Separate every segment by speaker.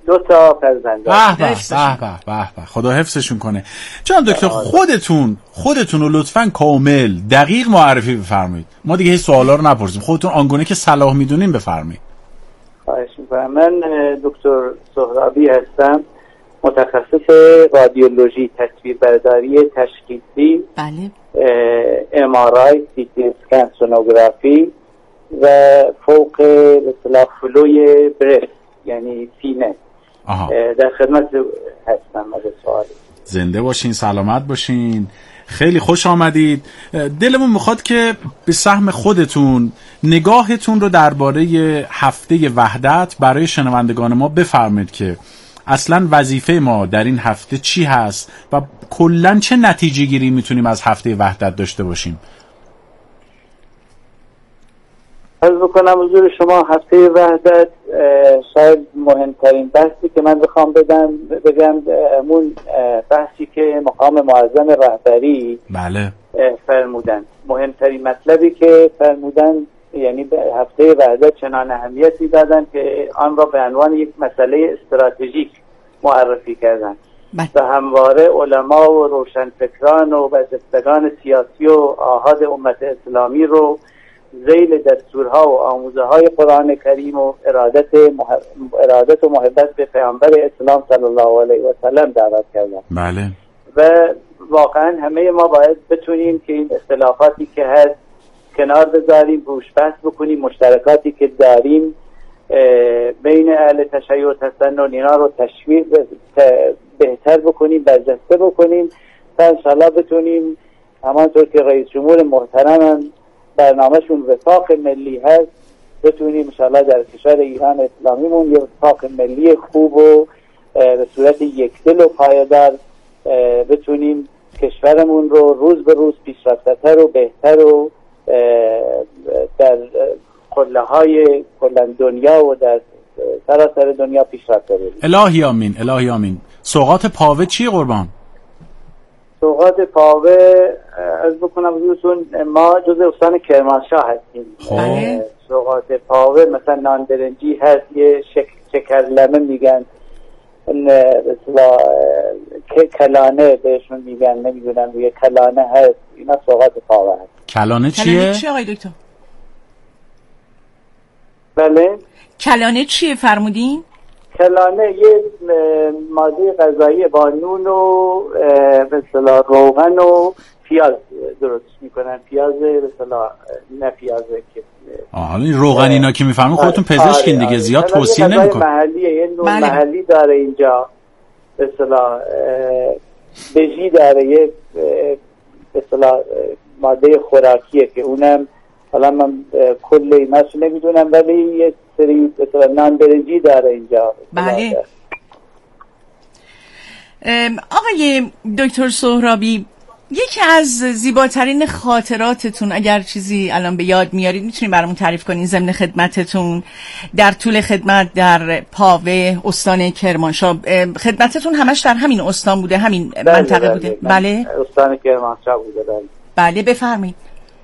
Speaker 1: 2 تا فرزند.
Speaker 2: به خدا حفظشون کنه. جناب دکتر خودتون رو لطفاً کامل دقیق معرفی بفرمایید. ما دیگه هیچ سوالا رو نپرسیم. خودتون آنگونه که صلاح میدونین بفرمایید.
Speaker 1: خواهش می‌کنم. من دکتر سهرابی هستم، متخصص رادیولوژی، تصویربرداری تشخیصی،
Speaker 3: بله،
Speaker 1: MRI، CT اسکن، سونوگرافی و فوق اصطلاح فلوی برست یعنی سینه در خدمت هستم. از سوالی
Speaker 2: زنده باشین، سلامت باشین، خیلی خوش آمدید. دلمون میخواد که به سهم خودتون نگاهتون رو درباره هفته وحدت برای شنوندگان ما بفرمایید که اصلا وظیفه ما در این هفته چی هست و کلاً چه نتیجه گیری میتونیم از هفته وحدت داشته باشیم.
Speaker 1: عرض بکنم حضور شما هفته وحدت شاید مهمترین بحثی که من بخوام بگم همون بحثی که مقام معظم رهبری
Speaker 2: بله
Speaker 1: فرمودن، مهمترین مطلبی که فرمودن، یعنی به هفته وحدت چنان اهمیتی دادن که آن را به عنوان یک مسئله استراتژیک معرفی کردن و همواره علما و روشنفکران و برجستگان سیاسی و آحاد امت اسلامی رو ذیل دستورها و آموزه‌های قرآن کریم و ارادت و محبت به پیامبر اسلام صلی الله علیه و سلم دعوت کردن.
Speaker 2: بله.
Speaker 1: و واقعا همه ما باید بتونیم که این اختلافاتی که هست کنار بذاریم، روش بحث بکنیم، مشترکاتی که داریم بین اهل تشیع و تسنن اینا رو تشویق بهتر بکنیم، برجسته بکنیم تا انشاءالله بتونیم همانطور که رئیس جمهور محترم برنامهشون وفاق ملی هست بتونیم انشاءالله در کشور ایران اسلامیمون یه وفاق ملی خوب و به صورت یکدل و پایدار بتونیم کشورمون رو روز به روز پیشرفته‌تر و بهتر و در قله‌های کل دنیا و در سراسر دنیا پیشرفت ببریم.
Speaker 2: الهی آمین، الهی آمین. سوغات پاوه چی قربان؟
Speaker 1: سوغات پاوه از بکنم حضورتون ما جز استان کرمانشاه هستیم. سوغات پاوه مثلا نان برنجی هست، یه شکرلمه میگن، مثلا کلانه بهشون میگن، نمیدونم یه کلانه هست، اینا سوغات پاوه هست.
Speaker 2: کلانه چیه؟
Speaker 3: کلانه چیه آقای دکتر؟
Speaker 1: بله
Speaker 3: کلانه چیه فرمودین؟
Speaker 1: کلانه یه ماده غذایی با نون و مثلا روغن و پیاز درست میکنن. پیاز مثلا نه پیازه که
Speaker 2: حالا این روغن اینا که میفهمین خودتون پزشکین دیگه، زیاد توصیه نمیکنم.
Speaker 1: محلیه، یه نون محلی داره اینجا، مثلا بژی داره، یه مثلا ماده خوراکیه که اونم حالا من کل ایناش نمیدونم، ولی یه سری مثلا نان برنجی داره اینجا.
Speaker 3: بله. آقای دکتر سهرابی، یکی از زیباترین خاطراتتون اگر چیزی الان به یاد میارید میتونید برامون تعریف کنین ضمن خدمتتون در طول خدمت در پاوه استان کرمانشاه؟ خدمتتون همش در همین استان بوده، همین منطقه بوده؟ بله
Speaker 1: استان کرمانشاه بوده.
Speaker 3: بله بفرمایید.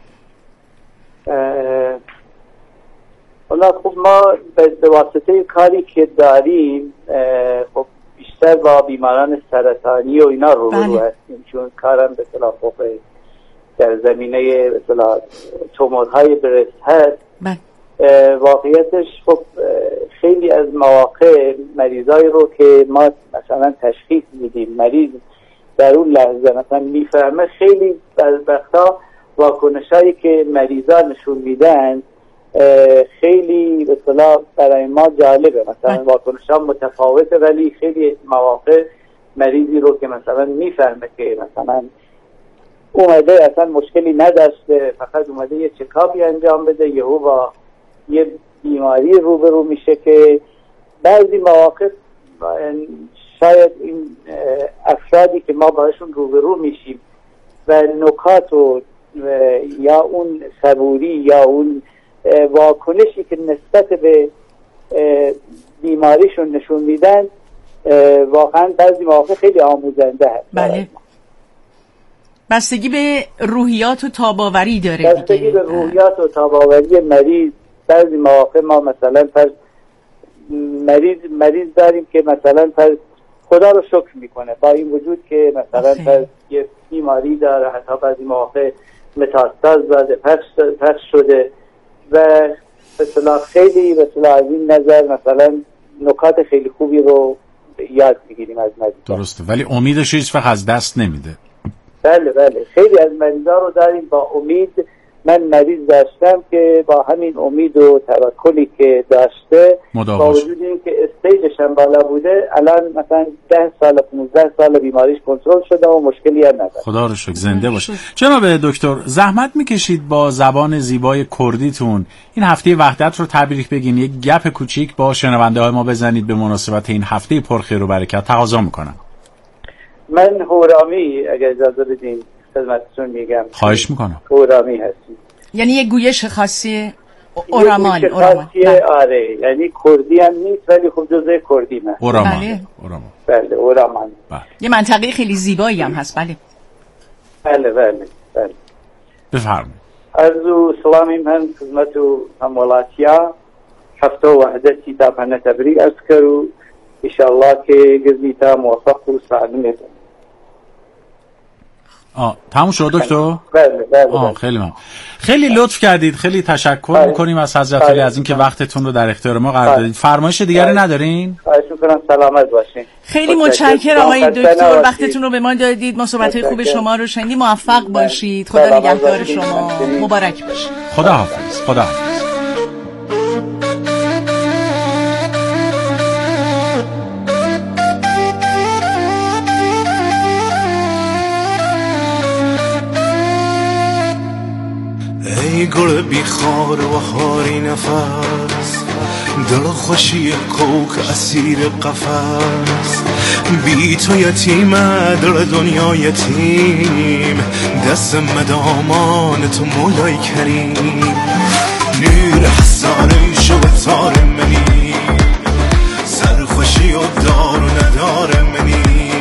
Speaker 1: حالا خب ما به واسطه کاری که داریم خب بیشتر با بیماران سرطانی و اینا روبرو هستیم، چون کارم به اصطلاح در زمینه به اصطلاح تومورهای برست هست. واقعیتش خب خیلی از مواقع مریضایی رو که ما مثلا تشخیص میدیم، مریض در اون لحظه مثلا میفهمه، خیلی وقتا واکنشایی که مریضا نشون میدن خیلی به اصطلاح برای ما جالبه، مثلا واکنش‌ها متفاوته، ولی خیلی مواقع مریضی رو که مثلا میفهمه که مثلا اومده اصلا مشکلی نداشته، فقط اومده یه چکاپی انجام بده، یهو با یه بیماری روبرو میشه که بعضی مواقع شاید این افرادی که ما باشون روبرو میشیم و نکات و یا اون صبوری یا اون واکنشی که نسبت به بیماریشون نشون میدن واقعا بعضی مواقع خیلی آموزنده هست.
Speaker 3: بله. بستگی به روحیات و تاباوری داره.
Speaker 1: بستگی به روحیات و تاباوری مریض. بعضی مواقع ما مثلا مریض داریم که مثلا خدا رو شکر میکنه با این وجود که مثلا یه بیماری داره، حتی بعضی مواقع متاستاز داده، پخش شده و مثلا خیلی مثلا از این نظر مثلا نکات خیلی خوبی رو یاد میگیریم از مریضا.
Speaker 2: درسته، ولی امیدش هیچ وقت از دست نمیده.
Speaker 1: بله خیلی از مریضا رو داریم با امید. من مریض داشتم که با همین امید و توکلی که داشته با وجود اینکه استیجش هم بالا بوده، الان مثلا 10 سال 15 سال بیماریش کنترل شده و مشکلی هم نداره.
Speaker 2: خدا رو شکر، زنده باشه. جناب دکتر، زحمت میکشید با زبان زیبای کردیتون این هفته وحدت رو تبریک بگین، یک گپ کوچیک با شنونده های ما بزنید به مناسبت این هفته پرخیر و برکت. تقاضا میکنم.
Speaker 1: من هورامی اگر اجازه بدین خدمتتون میگم.
Speaker 2: خواهش میکنم.
Speaker 1: هورامی هستی.
Speaker 3: یعنی یه گویش خاصی
Speaker 1: اورامان. آره، یعنی کردی هم نیست ولی خب جزء کردی من.
Speaker 2: اورامان.
Speaker 1: بله اورامان.
Speaker 3: یه منطقه خیلی زیبایی هم هست.
Speaker 1: بله.
Speaker 2: بفرمایید.
Speaker 1: عرض سلامی من خدمت همولاتیا هفته وحدتی تا پنه تبریک از کرو انشاءالله که گزیتا موفق و سعادت میتون.
Speaker 2: تموم شد دکتر؟
Speaker 1: بله.
Speaker 2: خیلی ممنون. خیلی لطف کردید، خیلی تشکر میکنیم از حضرت علی از اینکه وقتتون رو در اختیار ما قرار دادید. فرمایش دیگری ندارین؟
Speaker 1: خواهش میکنم، سلامت باشین.
Speaker 3: خیلی متشکرم آقای دکتر، وقتتون رو به ما دادید، ما صحبت‌های خوب شما رو شنیدیم. موفق باشید، خدا نگهدار شما، مبارک باشید.
Speaker 2: خدا حافظ.
Speaker 4: ای گل بیخار و خاری نفس، دل خوشی کوک اسیر قفس، بی تو یتیمه دل دنیا یتیم، دست مدامان تو مولای کریم، نور حسانه شو تار منی، سرخوشی و دار و ندار منی،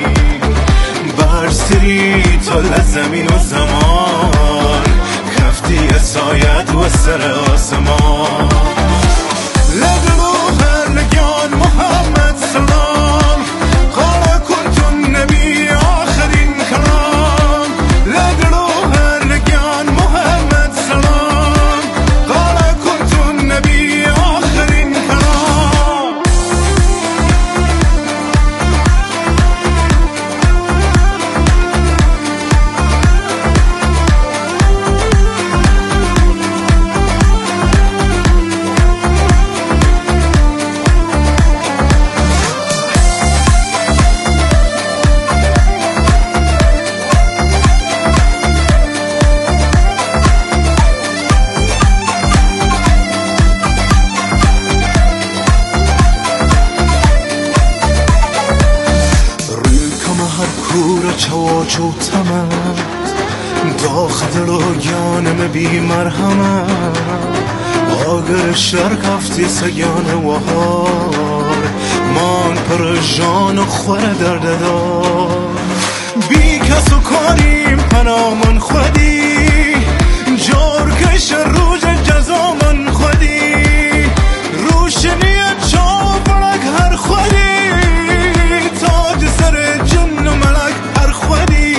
Speaker 4: برسری تو لزمین و زمان، کفتی سایت و سر آسمان، لدروه نگان محمد سلام، قال کنتم نبی آخرین کلام، لدروه نگان محمد سلام، قال کنتم نبی آخرین کلام. چو تمام داخل و گانم بی مرهمه، آگر شرک هفتی سگان وهار، من پر جان و خور درد دار، بی کس و کاریم پناه من خودی، جارکش روز جزا من خودی، روشنیت چاپرک هر خودی، تاج سر جن و ملک هر خودی،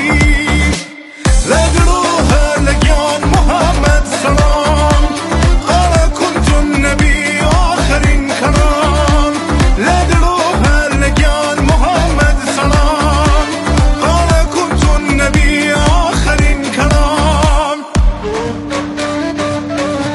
Speaker 4: لدروه لگیان محمد سلام، قال کنتم نبی آخرین کلام، لدروه لگیان محمد سلام، قال کنتم نبی آخرین کلام.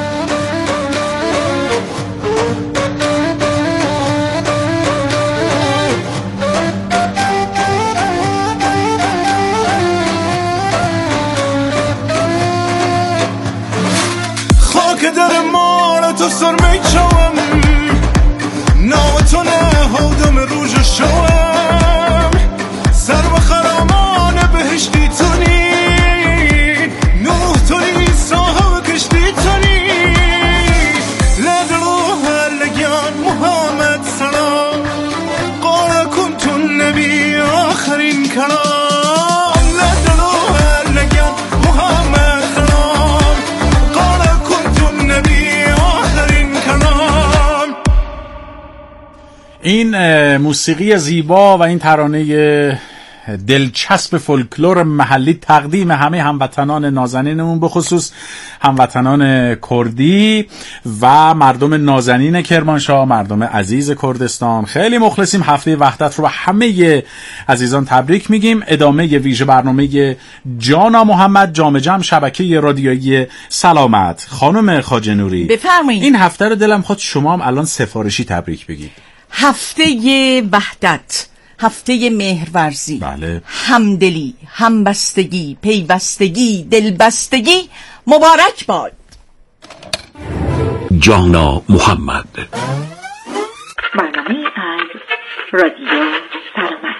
Speaker 2: این موسیقی زیبا و این ترانه دلچسب فولکلور محلی تقدیم همه هموطنان نازنینمون، به خصوص هموطنان کردی و مردم نازنین کرمانشاه، مردم عزیز کردستان. خیلی مخلصیم. هفته وحدت رو به همه عزیزان تبریک میگیم. ادامه ویژه برنامه جانا محمد، جام جم، شبکه رادیویی سلامت. خانم خواجه نوری
Speaker 3: بفرمایید.
Speaker 2: این هفته رو دلم خواست شما هم الان سفارشی تبریک بگید.
Speaker 3: هفته وحدت، هفته مهرورزی،
Speaker 2: بله.
Speaker 3: همدلی، همبستگی، پیوستگی، دلبستگی مبارک باد.
Speaker 5: جانا محمد.
Speaker 6: برنامه از رادیو سلامت.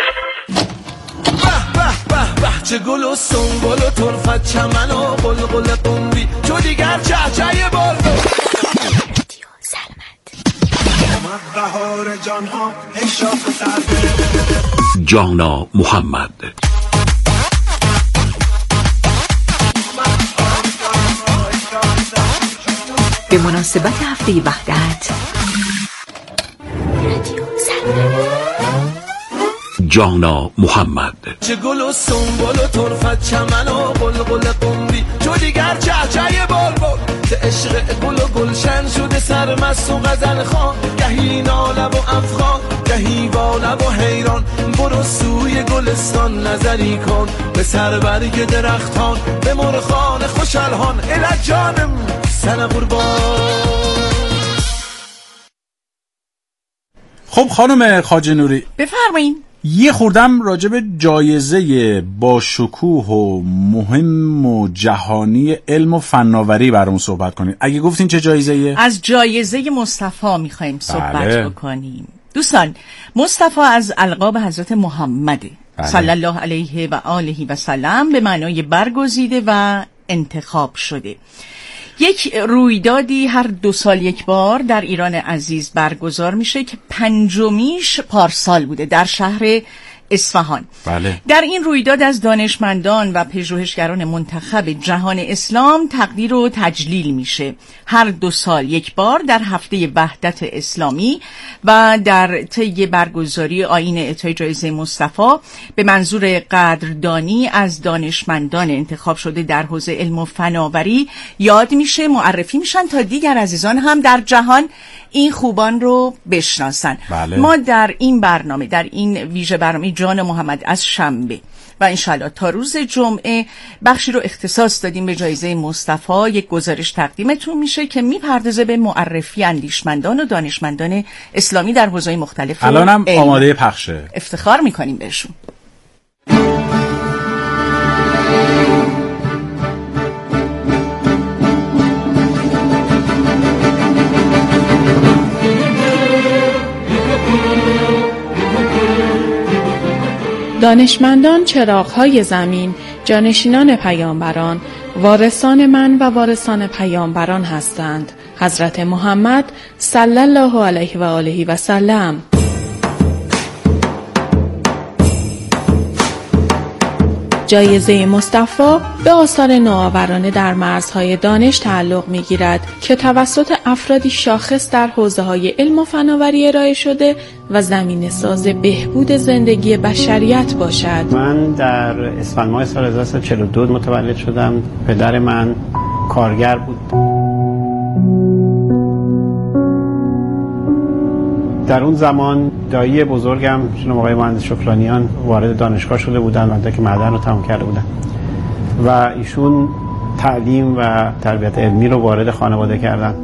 Speaker 4: چه گل و سنبل و طرفت چمن و قلقل قمری تو دیگر چهچه بلبل.
Speaker 6: رادیو سلامت.
Speaker 4: بهار جان ها ای شاخ سرده.
Speaker 5: جانا محمد.
Speaker 6: به مناسبت هفته وحدت رادیو سلامت.
Speaker 5: جانا محمد.
Speaker 4: چه گل و سنبل و طرفت چمن و قلقل قمری تو دیگر چهچه بلبل. ز عشق گل و گلشن شده سرمست و غزل خوان، گهی ناله و افغان گهی واله و حیران. برو سوی گلستان نظری کن به سربرگ درختان، به مرغان خوش الحان الی جانم سن قربان.
Speaker 2: خب خانم خواجه نوری
Speaker 3: بفرمایید.
Speaker 2: یه خوردم راجب جایزه با شکوه و مهم و جهانی علم و فناوری برامون صحبت کنید. اگه گفتین چه جایزه‌ایه؟
Speaker 3: از جایزه مصطفی میخوایم صحبت بکنیم. دوستان، مصطفی از القاب حضرت محمده صلی الله علیه و آله و سلم، به معنای برگزیده و انتخاب شده. یک رویدادی هر 2 سال یک بار در ایران عزیز برگزار میشه که 5میش پارسال بوده در شهر اصفهان.
Speaker 2: بله.
Speaker 3: در این رویداد از دانشمندان و پژوهشگران منتخب جهان اسلام تقدیر و تجلیل میشه. هر 2 سال یک بار در هفته وحدت اسلامی و در طی برگزاری آیین اعطای جایزه مصطفی به منظور قدردانی از دانشمندان انتخاب شده در حوزه علم و فناوری یاد میشه، معرفی میشن تا دیگر عزیزان هم در جهان این خوبان رو بشناسن.
Speaker 2: بله.
Speaker 3: ما در این برنامه، در این ویژه برنامه جان محمد از شنبه و انشالله تا روز جمعه بخشی رو اختصاص دادیم به جایزه مصطفی. یک گزارش تقدیمتون میشه که میپردازه به معرفی اندیشمندان و دانشمندان اسلامی در حوزه‌های مختلف.
Speaker 2: الانم آماده پخشه.
Speaker 3: افتخار میکنیم بهشون.
Speaker 7: دانشمندان چراغ‌های زمین، جانشینان پیامبران، وارثان من و وارثان پیامبران هستند. حضرت محمد صلی الله علیه و آله و سلم. جایزه مصطفی به آثار نوآورانه در مرزهای دانش تعلق می‌گیرد که توسط افرادی شاخص در حوزه‌های علم و فناوری ارائه شده و زمینه‌ساز بهبود زندگی بشریت باشد.
Speaker 8: من در اسفند ماه سال 1942 متولد شدم. پدر من کارگر بود. در اون زمان دایی بزرگم جناب آقای مهندس شکرانیان وارد دانشگاه شده بودن و مدرک معدن رو تمام کرده بودن و ایشون تعلیم و تربیت علمی رو وارد خانواده کردن.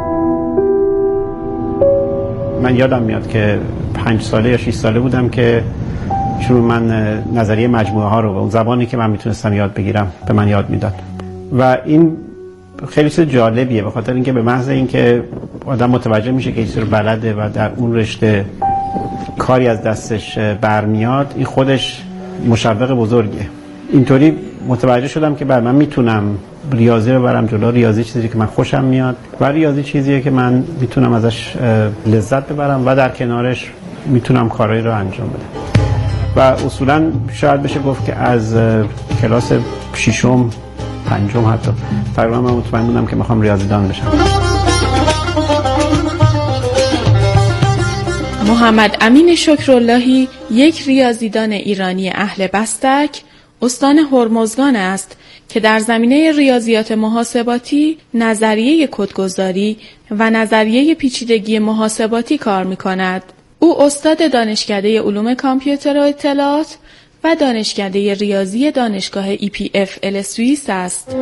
Speaker 8: من یادم میاد که 5 ساله یا 6 ساله بودم که ایشون من نظریه مجموعه ها رو به اون زبانی که من میتونستم یاد بگیرم به من یاد میداد و این خیلی چیز جالبیه، به خاطر اینکه به محض اینکه آدم متوجه میشه که چیزی رو بلده و در اون رشته کاری از دستش برمیاد، این خودش مشوق بزرگیه. اینطوری متوجه شدم که من میتونم ریاضی رو برم جلو. ریاضی چیزی که من خوشم میاد و ریاضی چیزیه که من میتونم ازش لذت ببرم و در کنارش میتونم کارهایی رو انجام بدم و اصولا شاید بشه گفت که از کلاس 6م 5م حتی تقریبا من مطمئن بودم که میخوام ریاضیدان بشم.
Speaker 7: محمد امین شکراللهی یک ریاضیدان ایرانی اهل بستک، استان هرمزگان است که در زمینه ریاضیات محاسباتی، نظریه کدگذاری و نظریه پیچیدگی محاسباتی کار می‌کند. او استاد دانشکده علوم کامپیوتر و اطلاعات و دانشکده ریاضی دانشگاه EPFL سوئیس است.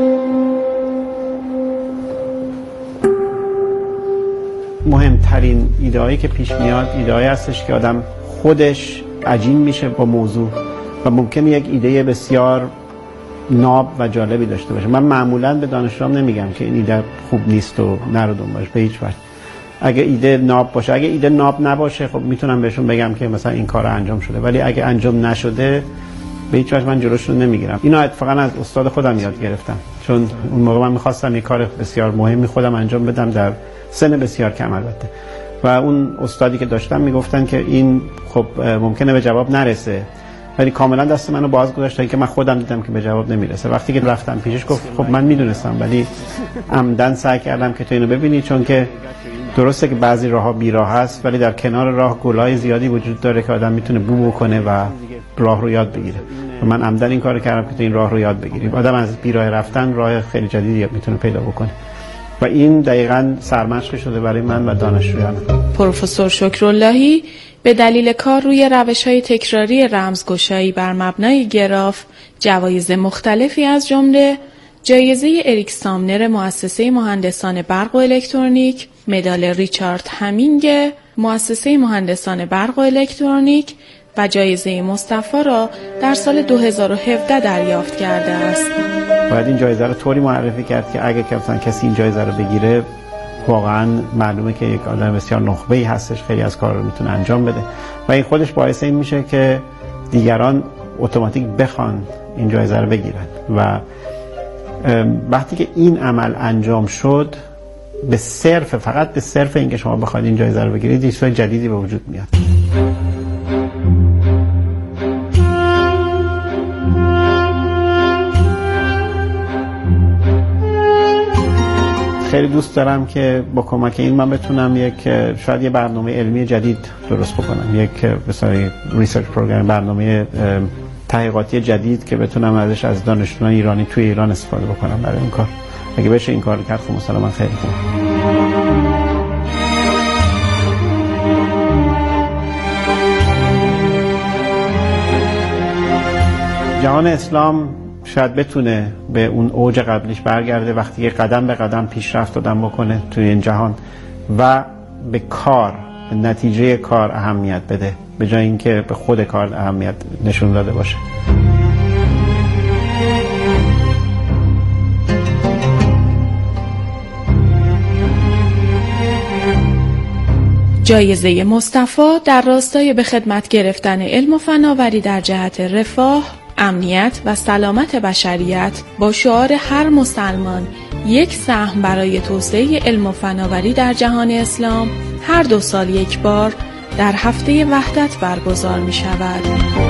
Speaker 8: مهمترین ایده‌ای که پیش میاد ایده‌ای هستش که آدم خودش عجین میشه با موضوع و ممکنه یک ایده بسیار ناب و جالبی داشته باشه. من معمولاً به دانشجوام نمیگم که این ایده خوب نیست و نرو دنبالش، به هیچ وجه. اگه ایده ناب باشه، اگه ایده ناب نباشه خب میتونم بهشون بگم که مثلا این کار انجام شده، ولی اگه انجام نشده به هیچ وجه من جلوشون نمیگیرم. اینو اتفاقا از استاد خودم یاد گرفتم، چون اون موقع من میخواستم یک کار بسیار مهمی خودم انجام بدم در سن بسیار کم البته، و اون استادی که داشتم میگفتن که این خب ممکنه به جواب نرسه، ولی کاملا دست منو باز گذاشتن که من خودم دیدم که به جواب نمیرسه. وقتی که رفتم پیشش گفت خب من میدونستم، ولی عمدن سعی کردم که تو اینو ببینی، چون که درسته که بعضی راهها بیراه هست، ولی در کنار راه گلای زیادی وجود داره که آدم میتونه بو بکنه و راه رو یاد بگیره. و من عمدن این کارو کردم که تو این راه رو یاد بگیری. آدم از بیراه رفتن راه خیلی جدیدی میتونه پیدا بکنه و این دقیقاً سرمشق شده برای من و دانشجویان.
Speaker 7: پروفسور شکراللهی به دلیل کار روی روش‌های تکراری رمزگشایی بر مبنای گراف جوایز مختلفی از جمله جایزه اریک سامنر مؤسسه مهندسان برق و الکترونیک، مدال ریچارد همینگ مؤسسه مهندسان برق و الکترونیک و جایزه مصطفی را در سال 2017 دریافت کرده است.
Speaker 8: باید این جایزه رو طوری معرفی کرد که اگه کسی این جایزه رو بگیره واقعا معلومه که یک آدم بسیار نخبه‌ای هستش، خیلی از کار رو میتونه انجام بده و این خودش باعث این میشه که دیگران اتوماتیک بخوان این جایزه رو بگیرن و وقتی که این عمل انجام شد فقط به صرف اینکه شما بخواید این جایزه رو بگیرید یه چیز جدیدی به وجود میاد. خیلی دوست دارم که با کمک این من بتونم شاید یه برنامه علمی جدید درست بکنم، یک مثلا ریسرچ پروگرام، برنامه تحقیقاتی جدید که بتونم ازش از دانشجویان ایرانی توی ایران استفاده بکنم برای این کار. اگه بشه این کار کرد خب مثلا من خیلی خوب. جهان اسلام شاید بتونه به اون اوج قبلیش برگرده وقتی که قدم به قدم پیشرفت آدم بکنه توی این جهان و به کار، به نتیجه کار اهمیت بده به جای اینکه به خود کار اهمیت نشون داده باشه.
Speaker 7: جایزه مصطفی در راستای به خدمت گرفتن علم و فناوری در جهت رفاه، امنیت و سلامت بشریت با شعار هر مسلمان یک سهم برای توسعه علم و فناوری در جهان اسلام هر 2 سال یک بار در هفته وحدت برگزار می شود.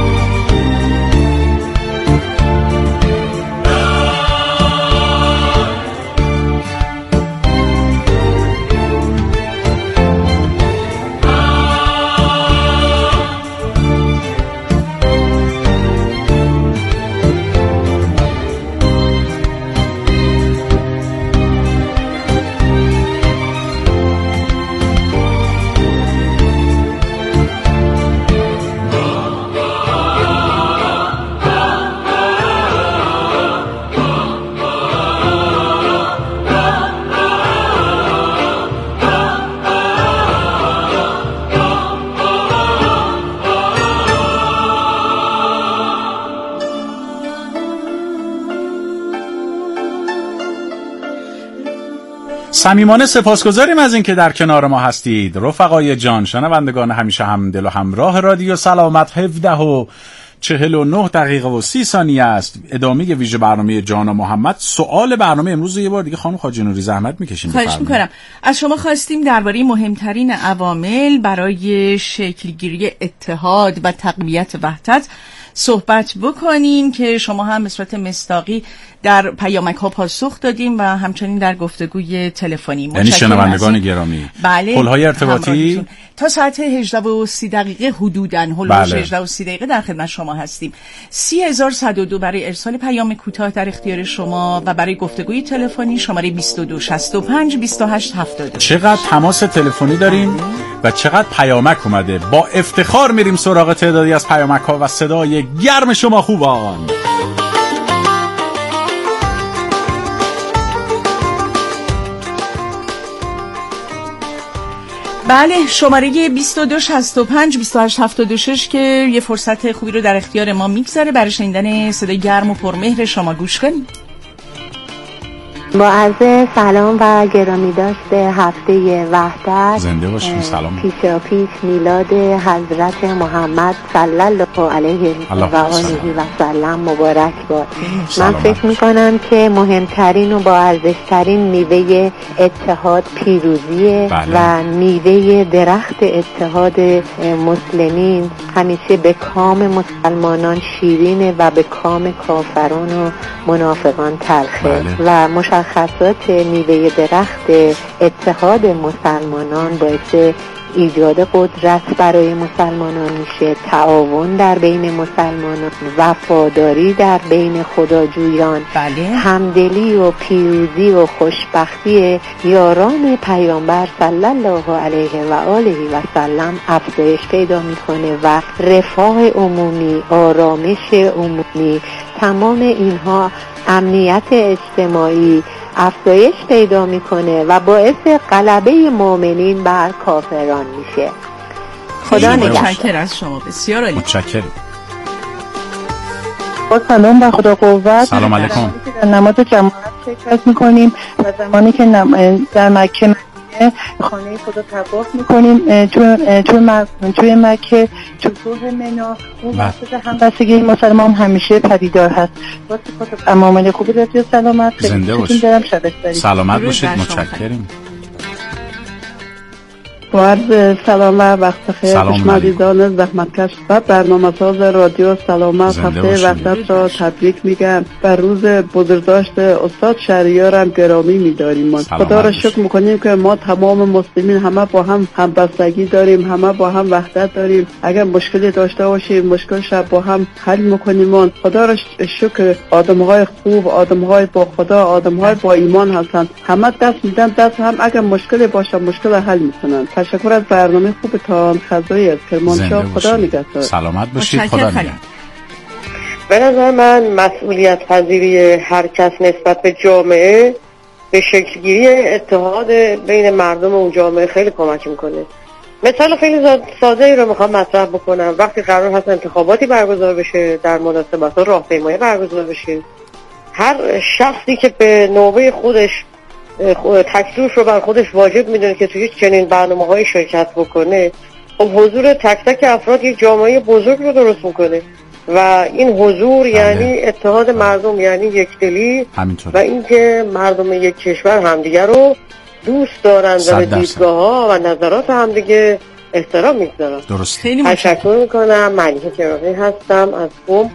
Speaker 2: صمیمانه سپاسگزاریم از اینکه در کنار ما هستید رفقای جان، شنوندگان همیشه همدل و همراه رادیو سلامت. 17:49 است. ادامه ویژه برنامه جانا محمد. سوال برنامه امروز یه بار دیگه خانم خواجه نوری زحمت میکشیم.
Speaker 3: خواهش میکنم. از شما خواستیم درباره مهمترین عوامل برای شکلگیری اتحاد و تقویت وحدت صحبت بکنین که شما هم به صورت مصداقی در پیامک ها پاسخ دادیم و همچنین در گفتگوی تلفنی.
Speaker 2: یعنی شنوندگان گرامی،
Speaker 3: بله،
Speaker 2: پل‌های ارتباطی
Speaker 3: تا ساعت 18:30 حدوداً هولوش 18:30 در خدمت شما هستیم. 30102 برای ارسال پیام کوتاه در اختیار شما و برای گفتگوی تلفنی شماره 2265 2872.
Speaker 2: چقدر تماس تلفنی داریم و چقدر پیامک اومده. با افتخار میریم سراغ تعدادی از پیامک ها و صدای گرم شما خوبان.
Speaker 3: بله، شماره 2265 2876 که یه فرصت خوبی رو در اختیار ما میگذاره برای شنیدن صدای گرم و پرمهر شما. گوش کنید.
Speaker 9: با عرض سلام و گرامی داشت هفته وحدت،
Speaker 2: زنده باشین. سلام.
Speaker 9: پیش میلاد حضرت محمد صلی الله علیه و آله و سلم مبارک باد. من فکر میکنم که مهمترین و با ارزشترین میوه اتحاد پیروزیه. بله. و میوه درخت اتحاد مسلمین همیشه به کام مسلمانان شیرینه و به کام کافران و منافقان تلخه. بله. و مشخصات میوه درخت اتحاد مسلمانان باعث ایجاد قدرت برای مسلمانان میشه، تعاون در بین مسلمانان، وفاداری در بین خداجویان،
Speaker 3: بله.
Speaker 9: همدلی و پیروزی و خوشبختی یاران پیامبر صلی الله علیه و آله و سلم افزایش پیدا میکنه و رفاه عمومی، آرامش عمومی، تمام اینها امنیت اجتماعی افزایش پیدا میکنه و باعث غلبه مؤمنین بر کافران میشه. خدا نگهدار.
Speaker 3: متشکرم از شما، بسیار عالی.
Speaker 2: متشکرم.
Speaker 10: با سلام و خدا قوت.
Speaker 2: سلام علیکم.
Speaker 10: در نماز جماعت شرکت میکنیم و زمانی که در مکه خانه خدا طواف میکنیم توی مکه تو کوه منا، اون واسط همبستگی مسلمان همیشه پدیدار هست. با صفات معامله خوبی رفیق سلامت.
Speaker 2: زنده باشید. سلامت باشید. متشکرم.
Speaker 10: با عرض سلام و وقت خیر خوشمدیدان زحمتکش و برنامه ساز رادیو سلامت هفته وحدت را تبریک میگم. بر روز بزرگداشت استاد شهریارم گرامی میداریم. خدا را شکر میکنیم که ما تمام مسلمین همه با هم همبستگی داریم، همه با هم وحدت داریم. اگر مشکلی داشته باشیم مشکلش با هم حل میکنیم. خدا را شکر آدمهای خوب، آدمهای با خدا، آدمهای با ایمان هستند. همه دست میدن دست هم، اگر مشکلی باشه مشکل حل میکنن. تشکر از برنامه خوبتان. خدای از کرمانشاه. خدا نگهدار.
Speaker 2: سلامت باشید. خدا نگهدار.
Speaker 11: به نظر من مسئولیت پذیری هر کس نسبت به جامعه به شکلگیری اتحاد بین مردم اون جامعه خیلی کمک میکنه. مثال خیلی ساده ای رو میخوام مطرح بکنم. وقتی قرار هست انتخاباتی برگزار بشه، در مناسبت راهپیمایی برگزار بشه، هر شخصی که به نوبه خودش تکلیف رو بر خودش واجب میدونه که توی چنین برنامه‌های شرکت بکنه، خب حضور تک تک افراد یک جامعه بزرگ رو درست میکنه و این حضور یعنی اتحاد مردم، یعنی یکدلی و اینکه مردم یک کشور همدیگه رو دوست دارن و به دیدگاه‌ها و نظرات همدیگه احترام میذارن.
Speaker 2: درست.
Speaker 11: تشکر میکنم. ملیحه کرانی هستم از قم.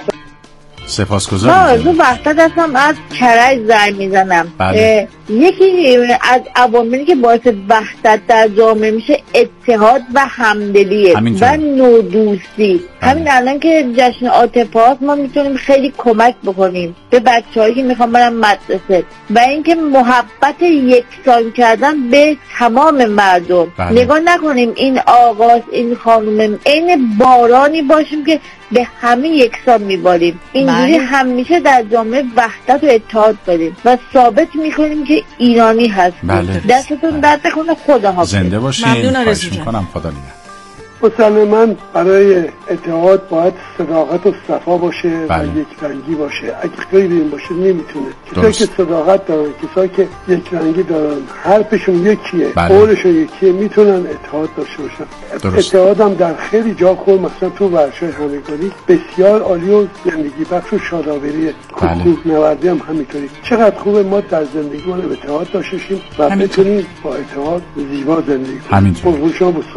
Speaker 2: سپاسگزارم.
Speaker 12: از وقتا دستم از کرج زنگ میزنم.
Speaker 2: بله.
Speaker 12: یکی از عواملی که باعث وحدت در جامعه میشه اتحاد و همدلیه و نودوستی. همین الان که جشن عاطفه هاست ما میتونیم خیلی کمک بکنیم به بچه‌هایی که میخوان برن مدرسه و اینکه محبت یکسان کردن به تمام مردم. نگاه نکنیم این آقاست این خانومه، این بارانی باشیم که به همه یکسان میباریم. اینجوری همیشه در جامعه وحدت و اتحاد داریم و ثابت میکنیم که ایرانی هستیم. دستتون درد کنه. خدا حافظ.
Speaker 2: زنده باشین. خواهش میکنم. خدا نگهدار.
Speaker 13: مثلا من برای اتحاد باید صداقت و صفا باشه و یک رنگی باشه. اگه غیر این باشه نمیتونه. کسایی که صداقت دارن، کسایی که یک رنگی دارن، حرفشون یکیه، قولشون یکیه، میتونن اتحاد داشته باشن. اتحاد هم در خیلی جا خوب، مثلا تو ورشای همگانی بسیار عالی و زندگی بخش و شادابیه. کوک نوردی هم همینطوری. چقدر خوبه ما در زندگیمون اتحاد داشته باشیم و بتونیم با اتحاد زیبا زندگی کنیم.
Speaker 2: همینطور.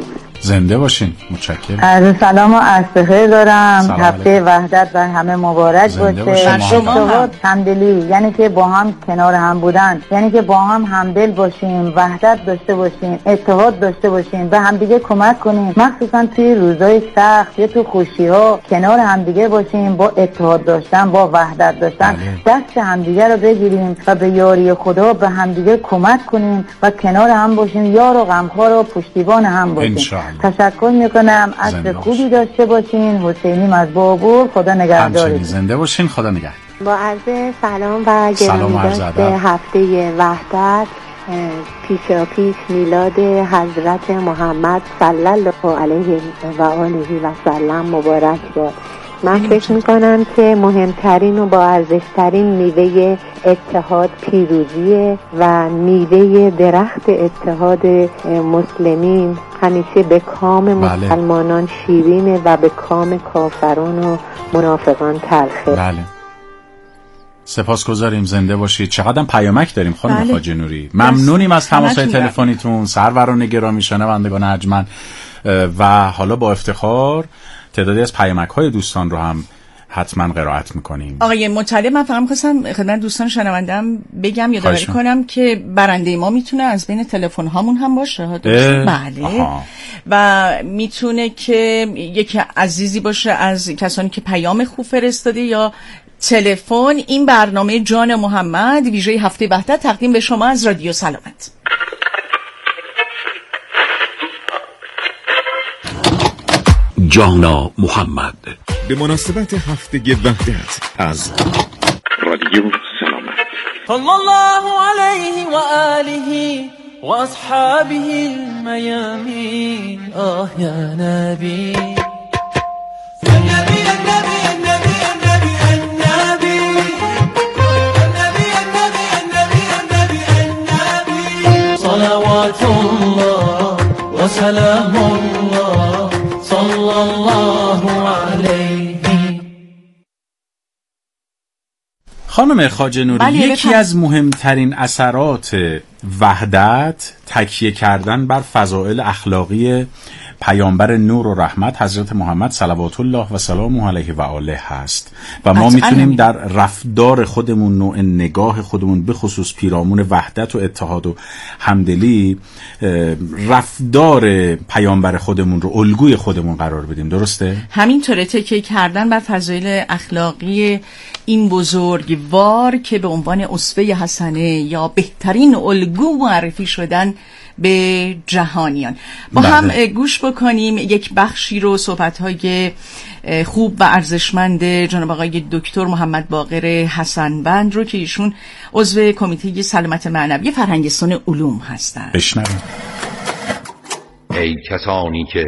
Speaker 2: زنده باشین. متشکرم.
Speaker 14: عرض سلام و عرض بخیر دارم. هفته وحدت بر همه مبارک باشه. اتحاد همدلی، یعنی که با هم کنار هم بودن، یعنی که با هم همدل باشیم، وحدت داشته باشیم، اتحاد داشته باشیم، به همدیگه کمک کنیم، مخصوصا توی روزهای سخت یا تو خوشی‌ها کنار همدیگه باشیم، با اتحاد داشتن، با وحدت داشتن، دست همدیگه رو بگیریم و به یاری خدا به همدیگه کمک کنیم و کنار هم باشیم، یار و غمخوار و پشتیبان هم باشیم. تشکر میکنم. عصر خوبی داشته باشین. حسینیم از بابور. خدا نگهدارتون.
Speaker 2: زنده باشین. خدا نگهدار.
Speaker 9: با عرض سلام و گرامی داشت هفته وحدت، پیش میلاد حضرت محمد صلی الله علیه و آله و سلم مبارک باد. من فکر میکنم که مهمترین و با ارزشترین میوه اتحاد پیروزیه و میوه درخت اتحاد مسلمین همیشه به کام مسلمانان شیرینه و به کام کافران و منافقان تلخه.
Speaker 2: بله. سپاسگزاریم. زنده باشید. چقدر پیامک داریم خانم خواجه نوری. ممنونیم از تماس‌های تلفنیتون. سروران گرامی، شنوندگان ارجمند، و حالا با افتخار تعدادی از پیامک‌های دوستان رو هم حتما قرائت میکنیم.
Speaker 3: آقای مطلع، من فقط می‌خواستم خدمت دوستان شنوندم بگم یادآوری کنم که برنده ما میتونه از بین تلفن هامون هم باشه. بله. و میتونه که یک عزیزی باشه از کسانی که پیام خوب فرستاده یا تلفن. این برنامه جان محمد ویژه هفته وحدت تقدیم به شما از رادیو سلامت.
Speaker 5: جانا محمد
Speaker 15: به مناسبت هفته وحدت از رادیو سلامت.
Speaker 4: صلی الله علیه و آله و اصحابه المیامین. آه یا نبی صلوات الله و سلام الله صلی الله علیه.
Speaker 2: خانم خواجه نوری، یکی از مهمترین اثرات وحدت تکیه کردن بر فضائل اخلاقی پیامبر نور و رحمت حضرت محمد صلوات الله و سلامه علیه و آله هست و ما میتونیم در رفتار خودمون، نوع نگاه خودمون، به خصوص پیرامون وحدت و اتحاد و همدلی، رفتار پیامبر خودمون رو الگوی خودمون قرار بدیم. درسته؟
Speaker 3: همینطوره. تکیه کردن بر فضایل اخلاقی این بزرگوار که به عنوان اسوه حسنه یا بهترین الگو معرفی شدن به جهانیان. با هم گوش بکنیم یک بخشی رو، صحبت‌های خوب و ارزشمند جناب آقای دکتر محمد باقر حسن‌بند رو که ایشون عضو کمیته سلامت معنوی فرهنگستان علوم هستند.
Speaker 2: بشنویم.
Speaker 16: ای کسانی که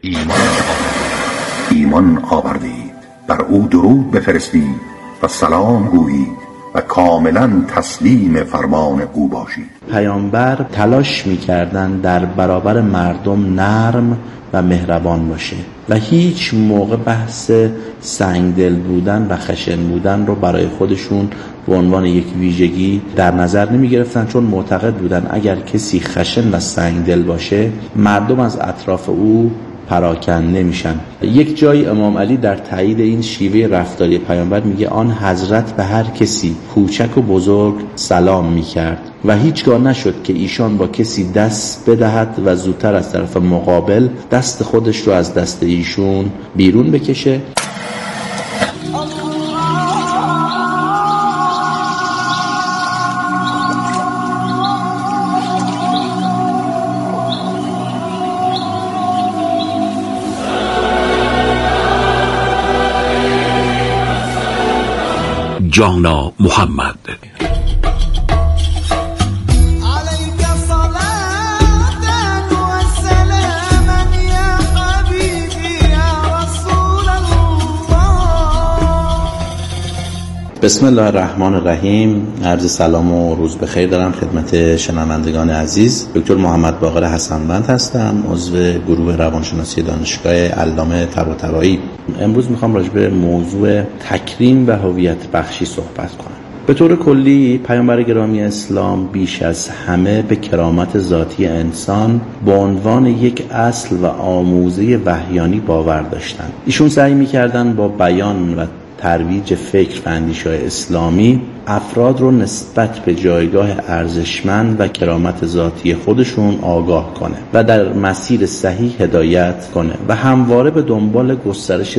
Speaker 16: ایمان آوردید، بر او درود بفرستید و سلام گویید و کاملا تسلیم فرمان او باشید.
Speaker 17: پیامبر تلاش می‌کردند در برابر مردم نرم و مهربان باشه و هیچ موقع بحث سنگدل بودن و خشن بودن رو برای خودشون به عنوان یک ویژگی در نظر نمی گرفتن، چون معتقد بودن اگر کسی خشن و سنگدل باشه مردم از اطراف او پراکنده میشن. یک جای امام علی در تایید این شیوه رفتاری پیامبر میگه آن حضرت به هر کسی کوچک و بزرگ سلام میکرد و هیچگاه نشد که ایشان با کسی دست بدهد و زودتر از طرف مقابل دست خودش رو از دست ایشون بیرون بکشه.
Speaker 5: جانا محمد.
Speaker 17: بسم الله الرحمن الرحیم. عرض سلام و روز بخیر دارم خدمت شنوندگان عزیز. دکتر محمد باقر حسن‌بند هستم، عضو گروه روانشناسی دانشگاه علامه طباطبایی. امروز میخوام راجع به موضوع تکریم و هویت بخشی صحبت کنم. به طور کلی پیامبر گرامی اسلام بیش از همه به کرامت ذاتی انسان به عنوان یک اصل و آموزه وحیانی باور داشتند. ایشون سعی می‌کردند با بیان و ترویج فکر و اندیشه‌های اسلامی افراد رو نسبت به جایگاه ارزشمند و کرامت ذاتی خودشون آگاه کنه و در مسیر صحیح هدایت کنه و همواره به دنبال گسترش